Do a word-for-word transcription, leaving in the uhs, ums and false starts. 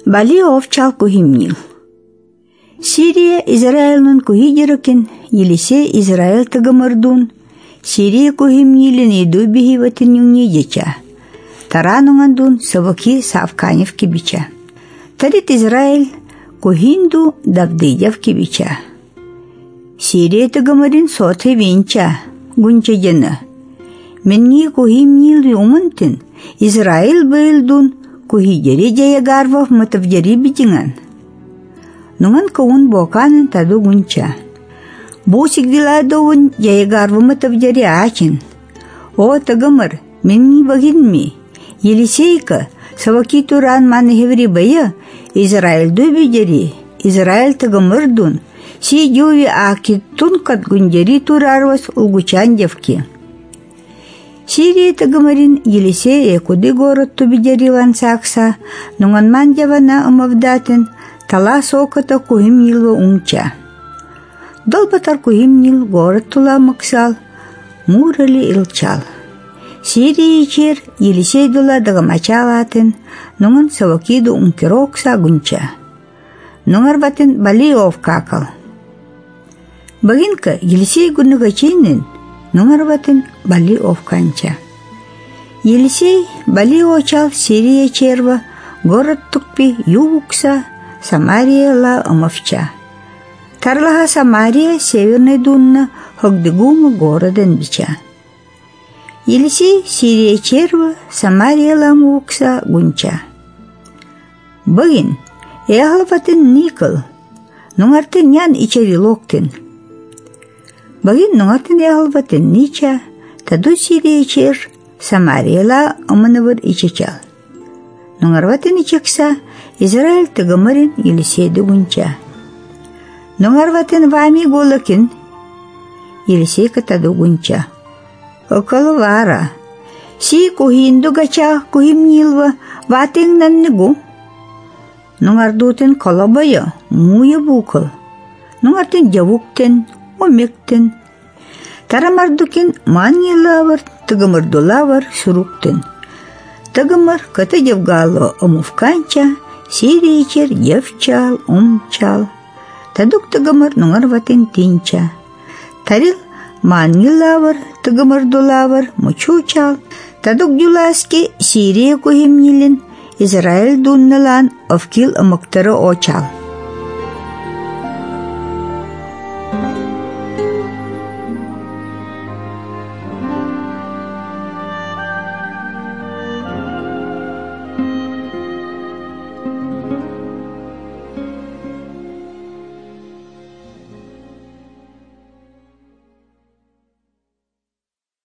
Бали овчал кухимнил. Сирия Израильнын кухидеркен, Елисей Израиль тагамардун, Сирия кухимнилин иду бихиватын юнги деча. Тарануңандун саваки савканев кибича. Тарит Израиль кухинду давдыдев кибича. Сирия тагамарин соты винча, гунча жена. Менги кухимнил юмантин, Израиль быйлдун, кухидери жаягарвав матавдери битинган. Нуңан каун боканын таду гунча. Бусик диладовын жаягарвы матавдери ачин. О, тагамар, менги багинми. Елисейка, саваки туран маны хеври бая, Израиль дубидери, Израиль тагамардун, си дюви аки тункат гундери турарвас улгучан девки. Сирия тагамарин Елисей экуды город тубидери ван сакса, нуңан ман девана амавдатын, тала соката кухим нилва унча. Долбатар кухим нил город тула максал, мурали илчал. Сирия чер Елисей дула дагамачалатын, нуңан савакиду ункирокса гунча. Нуңар батин бали овкакал. Багинка Елисей гуннуга чейнин, нуңар батин бали овканча. Елисей бали очал Сирия черва, город тукпи ювукса, Самария ла омовча. Тарлаха Самария северной дунна хогдыгума городен бича. Елисей Сирия черва, Самария ла мувукса гунча. Багин ехлапатын никол, нуңартын ян ичери локтын. Багин нуңартын ехлапатын нича, таду Сирия чер, Самария ла оманывыр ичечал. Нуңарватын ичекса, Израиль тагамарин Елисейді гунча. Нуңарватын вами голакин, Елисей катаду гунча. Около вара. Си кухинду гача кухимнилва ватың наннигу. Нуңардутын колабая, муя букал. Нуңартын жавуктен, омектен. Тарамардукин маньялавар, тагамардулавар суруктен. Тагамар ката девгало омувканча, Сирия чер девчал, умчал. Тадук тагамар нуңарватын тинча. Тарил маньялавар, тагамардулавар, мучучал. Тадук дюласки Сирия кухимнилин, Израиль дунналан овкил омактары очал.